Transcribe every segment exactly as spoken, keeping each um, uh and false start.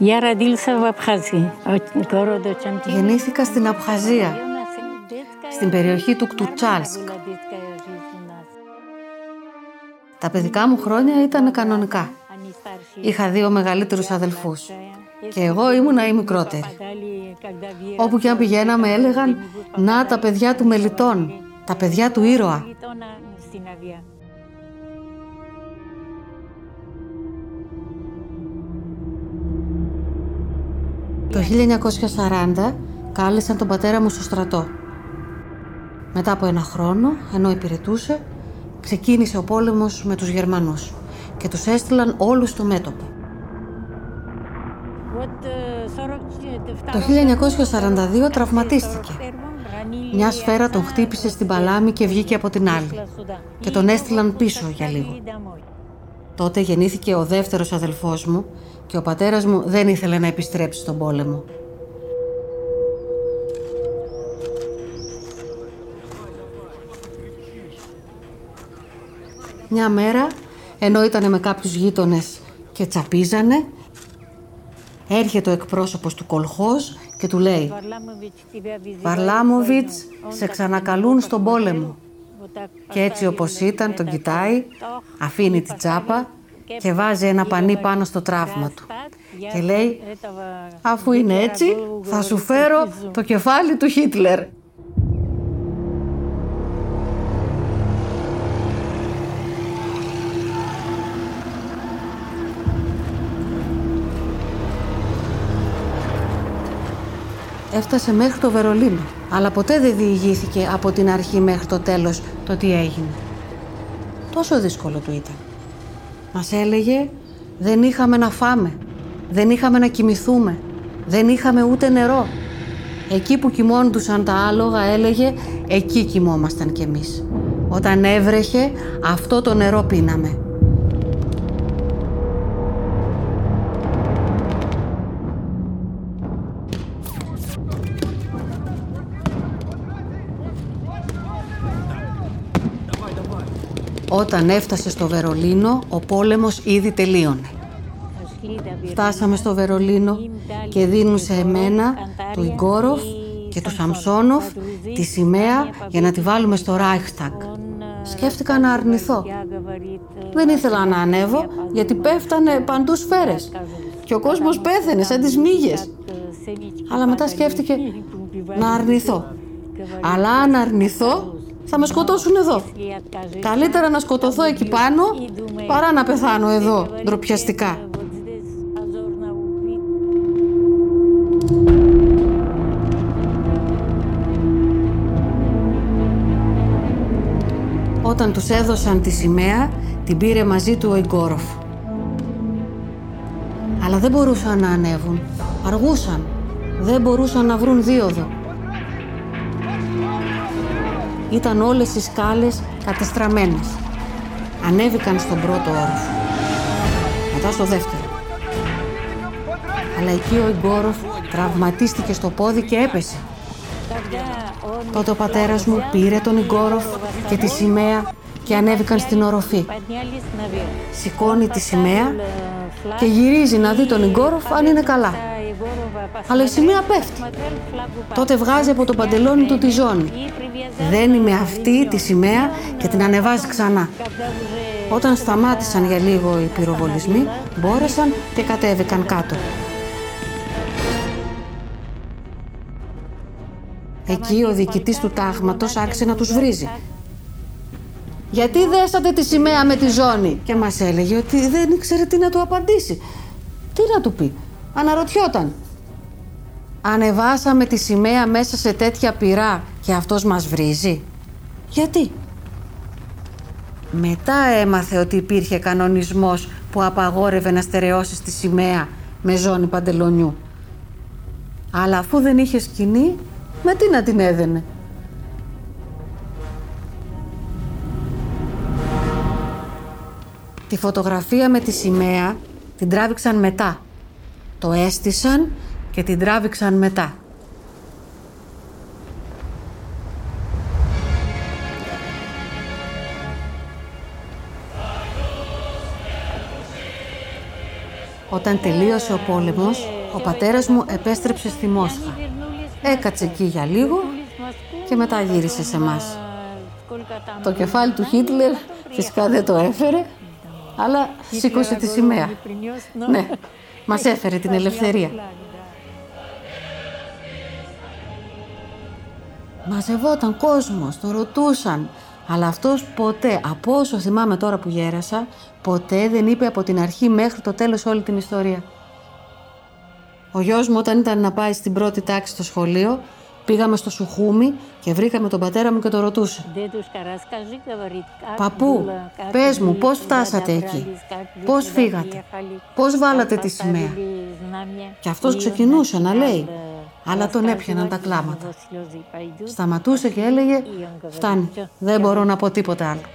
Γεννήθηκα στην Абχαζία, στην περιοχή του Κτουτσάλσκ. Τα παιδικά μου χρόνια ήταν κανονικά. Είχα δύο μεγαλύτερους αδελφούς και εγώ ήμουνα η μικρότερη. Όπου και αν πηγαίναμε έλεγαν «Να τα παιδιά του Μελιτών, τα παιδιά του ήρωα». Το χίλια εννιακόσια σαράντα κάλεσαν τον πατέρα μου στο στρατό. Μετά από ένα χρόνο, ενώ υπηρετούσε, ξεκίνησε ο πόλεμος με τους Γερμανούς και τους έστειλαν όλους στο μέτωπο. Το χίλια εννιακόσια σαράντα δύο τραυματίστηκε. Μια σφαίρα τον χτύπησε στην παλάμη και βγήκε από την άλλη και τον έστειλαν πίσω για λίγο. Τότε γεννήθηκε ο δεύτερος αδελφός μου και ο πατέρας μου δεν ήθελε να επιστρέψει στον πόλεμο. Μια μέρα, ενώ ήταν με κάποιους γείτονες και τσαπίζανε, έρχεται ο εκπρόσωπος του κολχόζ και του λέει «Βαρλάμοβιτς, σε ξανακαλούν στον πόλεμο». Και έτσι όπως ήταν τον κοιτάει, αφήνει την τσάπα και βάζει ένα πανί πάνω στο τραύμα του και λέει «Αφού είναι έτσι, θα σου φέρω το κεφάλι του Χίτλερ». Έφτασε μέχρι το Βερολίνο, αλλά ποτέ δεν διηγήθηκε από την αρχή μέχρι το τέλος το τι έγινε. Τόσο δύσκολο του ήταν. Μας έλεγε δεν είχαμε να φάμε, δεν είχαμε να κοιμηθούμε, δεν είχαμε ούτε νερό. Εκεί που κοιμώντουσαν τα άλογα έλεγε εκεί κοιμόμασταν κι εμείς. Όταν έβρεχε αυτό το νερό πίναμε. Όταν έφτασε στο Βερολίνο, ο πόλεμος ήδη τελείωνε. Φτάσαμε στο Βερολίνο και δίνουν σε εμένα, του Ιγκόροφ και του Σαμσόνοφ τη σημαία για να τη βάλουμε στο Ράιχσταγκ. Σκέφτηκα να αρνηθώ. Δεν ήθελα να ανέβω γιατί πέφτανε παντού σφαίρες και ο κόσμος πέθαινε σαν τις μύγες. Αλλά μετά σκέφτηκε να αρνηθώ. Αλλά αν αρνηθώ, θα με σκοτώσουν εδώ. Καλύτερα να σκοτωθώ εκεί πάνω παρά να πεθάνω εδώ, ντροπιαστικά. Όταν τους έδωσαν τη σημαία, την πήρε μαζί του ο Ιγκόροφ. Αλλά δεν μπορούσαν να ανέβουν. Αργούσαν. Δεν μπορούσαν να βρουν δίωδο. Ήταν όλες οι σκάλες κατεστραμμένες. Ανέβηκαν στον πρώτο όροφο. Μετά στο δεύτερο. Αλλά εκεί ο Ιγκόροφ τραυματίστηκε στο πόδι και έπεσε. Τότε ο πατέρας μου πήρε τον Ιγκόροφ και τη σημαία και ανέβηκαν στην οροφή. Σηκώνει τη σημαία και γυρίζει να δει τον Ιγκόροφ αν είναι καλά. Αλλά η σημαία πέφτει. Τότε βγάζει από το παντελόνι του τη ζώνη. Δένει με αυτή τη σημαία και την ανεβάζει ξανά. Όταν σταμάτησαν για λίγο οι πυροβολισμοί, μπόρεσαν και κατέβηκαν κάτω. Εκεί ο διοικητής του τάγματος άρχισε να τους βρίζει. «Γιατί δέσατε τη σημαία με τη ζώνη?» Και μας έλεγε ότι δεν ήξερε τι να του απαντήσει. Τι να του πει, αναρωτιόταν. Ανεβάσαμε τη σημαία μέσα σε τέτοια πυρά και αυτός μας βρίζει. Γιατί? Μετά έμαθε ότι υπήρχε κανονισμός που απαγόρευε να στερεώσεις τη σημαία με ζώνη παντελονιού. Αλλά αφού δεν είχε σκηνή, με τι να την έδαινε? Τη φωτογραφία με τη σημαία την τράβηξαν μετά. Το έστησαν και την τράβηξαν μετά. Όταν τελείωσε ο πόλεμος, ο πατέρας μου επέστρεψε στη Μόσχα. Έκατσε εκεί για λίγο και μετά γύρισε σε εμάς. Το κεφάλι του Χίτλερ φυσικά δεν το έφερε, αλλά σήκωσε τη σημαία. Ναι, μας έφερε την ελευθερία. Μαζευόταν κόσμος, το ρωτούσαν, αλλά αυτός ποτέ, από όσο θυμάμαι τώρα που γέρασα, ποτέ δεν είπε από την αρχή μέχρι το τέλος όλη την ιστορία. Ο γιος μου όταν ήταν να πάει στην πρώτη τάξη στο σχολείο, πήγαμε στο Σουχούμι και βρήκαμε τον πατέρα μου και το ρωτούσε. «Παππού, πες μου, πώς φτάσατε εκεί, πώς φύγατε, πώς βάλατε τη σημαία?» Και αυτός ξεκινούσε να λέει, αλλά τον έπιαναν τα κλάματα. Σταματούσε και έλεγε «Φτάνει, δεν μπορώ να πω τίποτα άλλο».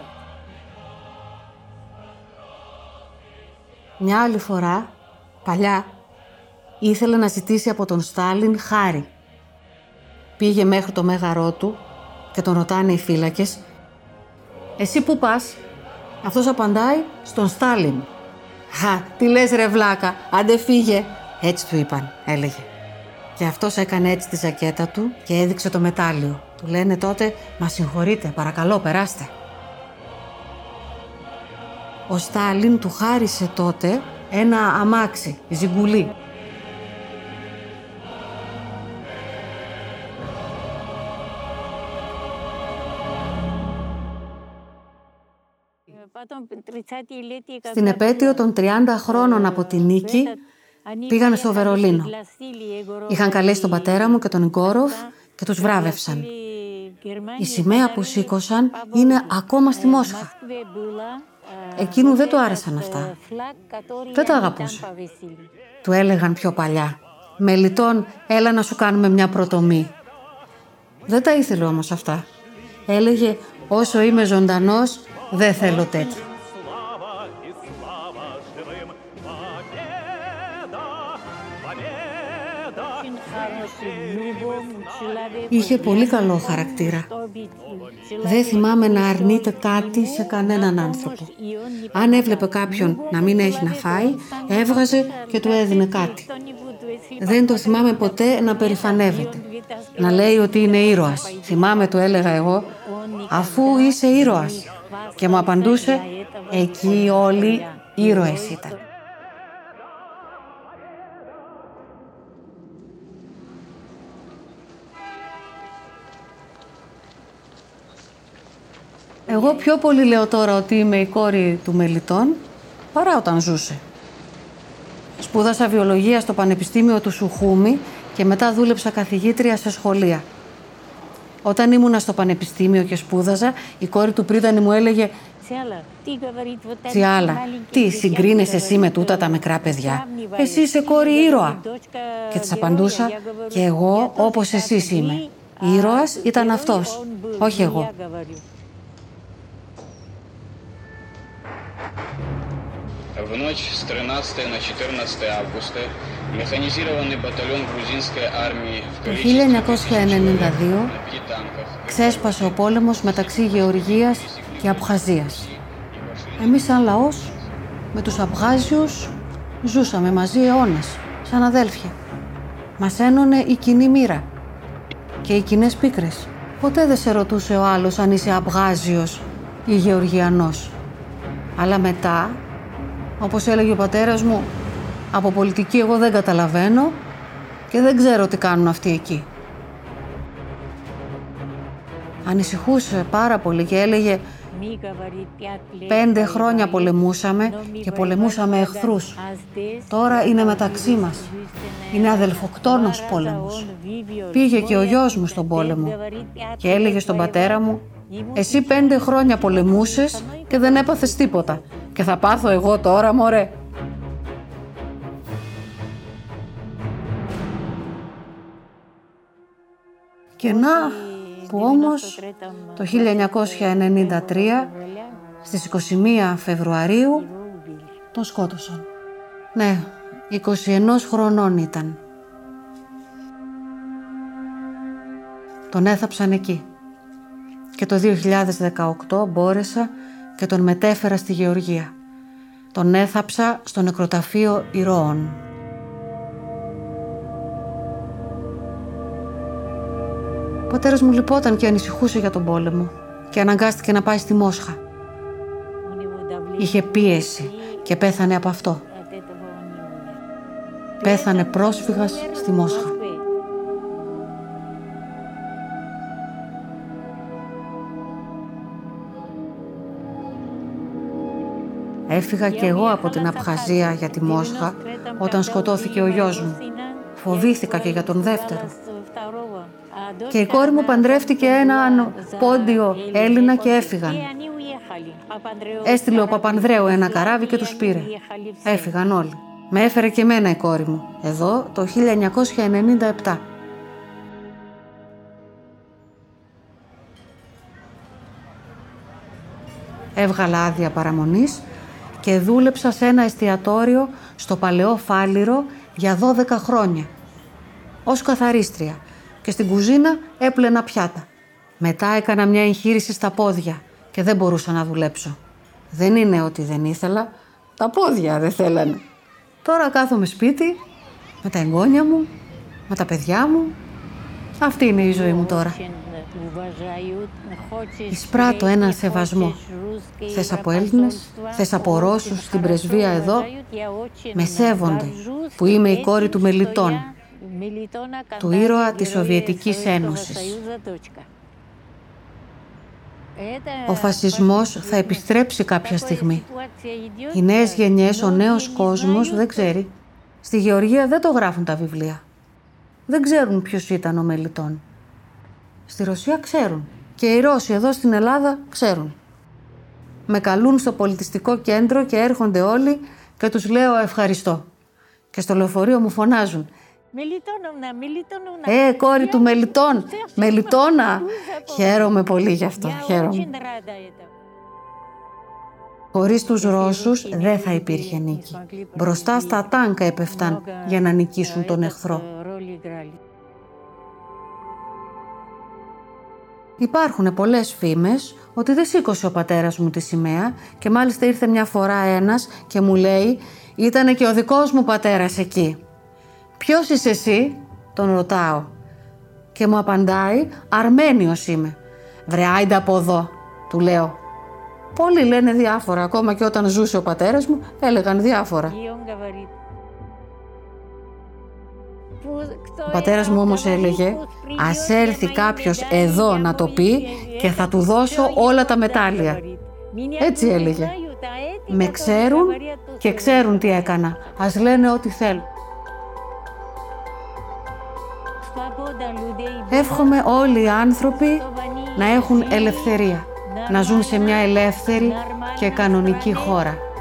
Μια άλλη φορά, παλιά, ήθελε να ζητήσει από τον Στάλιν χάρη. Πήγε μέχρι το μέγαρό του και τον ρωτάνε οι φύλακες «Εσύ πού πας?» Αυτός απαντάει «Στον Στάλιν». «Χα, τι λες ρε βλάκα, άντε φύγε». Έτσι του είπαν, έλεγε. Και αυτός έκανε έτσι τη ζακέτα του και έδειξε το μετάλλιο. Του λένε τότε «Μα συγχωρείτε, παρακαλώ, περάστε». Ο Στάλιν του χάρισε τότε ένα αμάξι, ζιγκουλί. Στην επέτειο των τριάντα χρόνων από τη νίκη, πήγανε στο Βερολίνο. Είχαν καλέσει τον πατέρα μου και τον Ιγκόροφ και τους βράβευσαν. Η σημαία που σήκωσαν είναι ακόμα στη Μόσχα. Εκείνου δεν του άρεσαν αυτά. Δεν τα αγαπούσε. Του έλεγαν πιο παλιά «Μελιτών, έλα να σου κάνουμε μια προτομή». Δεν τα ήθελε όμως αυτά. Έλεγε «Όσο είμαι ζωντανός, δεν θέλω τέτοια». Είχε πολύ καλό χαρακτήρα. Δεν θυμάμαι να αρνείται κάτι σε κανέναν άνθρωπο. Αν έβλεπε κάποιον να μην έχει να φάει, έβγαζε και του έδινε κάτι. Δεν το θυμάμαι ποτέ να περηφανεύεται. Να λέει ότι είναι ήρωας. Θυμάμαι, του έλεγα εγώ, αφού είσαι ήρωας. Και μου απαντούσε, εκεί όλοι ήρωες ήταν. Εγώ πιο πολύ λέω τώρα ότι είμαι η κόρη του Μελιτών, παρά όταν ζούσε. Σπούδασα βιολογία στο Πανεπιστήμιο του Σουχούμι και μετά δούλεψα καθηγήτρια σε σχολεία. Όταν ήμουνα στο πανεπιστήμιο και σπούδαζα, η κόρη του πρίτανη μου έλεγε «Τσιάλα, τι, συγκρίνεσαι εσύ με τούτα τα μικρά παιδιά? Εσύ είσαι κόρη ήρωα». Και της απαντούσα «Και εγώ όπως εσείς είμαι. Ήρωας ήταν αυτός, όχι εγώ». В ночь с тринадцатого на четырнадцатое августа механизированный батальон грузинской армии в Το χίλια εννιακόσια ενενήντα δύο ξέσπασε ο πόλεμος μεταξύ Γεωργίας και Απχαζίας. Εμείς σαν λαός με τους Απχάζιους ζούσαμε μαζί αιώνες, σαν αδέλφια. Μας ένωνε η κοινή μοίρα και οι κοινές πίκρες. Ποτέ δεν σε ρωτούσε ο άλλος αν είσαι Απχάζιος ή Γεωργιανός. Αλλά μετά, όπως έλεγε ο πατέρας μου, από πολιτική εγώ δεν καταλαβαίνω και δεν ξέρω τι κάνουν αυτοί εκεί. Ανησυχούσε πάρα πολύ και έλεγε «Πέντε χρόνια πολεμούσαμε και πολεμούσαμε εχθρούς. Τώρα είναι μεταξύ μας. Είναι αδελφοκτόνος πόλεμος. Πήγε και ο γιος μου στον πόλεμο και έλεγε στον πατέρα μου «Εσύ πέντε χρόνια πολεμούσες και δεν έπαθες τίποτα. Και θα πάθω εγώ τώρα, μωρέ». Και να, που όμως το χίλια εννιακόσια ενενήντα τρία, στις είκοσι μία Φεβρουαρίου, τον σκότωσαν. Ναι, είκοσι ένα χρονών ήταν. Τον έθαψαν εκεί. Και το δύο χιλιάδες δεκαοκτώ μπόρεσα και τον μετέφερα στη Γεωργία. Τον έθαψα στο νεκροταφείο ηρώων. Ο πατέρας μου λυπόταν και ανησυχούσε για τον πόλεμο και αναγκάστηκε να πάει στη Μόσχα. Είχε πίεση και πέθανε από αυτό. Πέθανε πρόσφυγας στη Μόσχα. Έφυγα και εγώ από την Απχαζία για τη Μόσχα όταν σκοτώθηκε ο γιος μου. Φοβήθηκα και για τον δεύτερο. Και η κόρη μου παντρεύτηκε έναν πόντιο Έλληνα και έφυγαν. Έστειλε ο Παπανδρέου ένα καράβι και τους πήρε. Έφυγαν όλοι. Με έφερε και εμένα η κόρη μου, εδώ το χίλια εννιακόσια ενενήντα επτά. Έβγαλα άδεια παραμονής και δούλεψα σε ένα εστιατόριο στο Παλαιό Φάληρο για δώδεκα χρόνια. Ως καθαρίστρια και στην κουζίνα έπλαινα πιάτα. Μετά έκανα μια εγχείρηση στα πόδια και δεν μπορούσα να δουλέψω. Δεν είναι ότι δεν ήθελα, τα πόδια δεν θέλανε. Τώρα κάθομαι σπίτι, με τα εγγόνια μου, με τα παιδιά μου. Αυτή είναι η ζωή μου τώρα. Εισπράττω έναν σεβασμό. Θες από Έλληνες, θες από Ρώσους στην πρεσβεία εδώ. Με σέβονται που είμαι η κόρη του Μελιτών, του ήρωα της Σοβιετικής Ένωσης. Ο φασισμός θα επιστρέψει κάποια στιγμή. Οι νέες γενιές, ο νέος κόσμος δεν ξέρει. Στη Γεωργία δεν το γράφουν τα βιβλία. Δεν ξέρουν ποιος ήταν ο Μελιτών. Στη Ρωσία ξέρουν. Και οι Ρώσοι εδώ στην Ελλάδα ξέρουν. Με καλούν στο πολιτιστικό κέντρο και έρχονται όλοι και τους λέω ευχαριστώ. Και στο λεωφορείο μου φωνάζουν. Ε, κόρη του Μελιτών, Μελιτώνα. Χαίρομαι πολύ γι' αυτό, χαίρομαι. Χωρίς τους Ρώσους δεν θα υπήρχε νίκη. Μπροστά στα τάνκα έπεφταν για να νικήσουν τον εχθρό. Υπάρχουν πολλές φήμες ότι δεν σήκωσε ο πατέρας μου τη σημαία και μάλιστα ήρθε μια φορά ένας και μου λέει «Ήτανε και ο δικός μου πατέρας εκεί». «Ποιος είσαι εσύ?» τον ρωτάω. Και μου απαντάει «Αρμένιος είμαι». «Βρε άιντε από εδώ», του λέω. Πολλοί λένε διάφορα, ακόμα και όταν ζούσε ο πατέρας μου έλεγαν διάφορα. Ο πατέρας μου όμως έλεγε «Ας έρθει κάποιος εδώ να το πει και θα του δώσω όλα τα μετάλλια». Έτσι έλεγε. Με ξέρουν και ξέρουν τι έκανα. Ας λένε ό,τι θέλουν. Εύχομαι όλοι οι άνθρωποι να έχουν ελευθερία, να ζουν σε μια ελεύθερη και κανονική χώρα.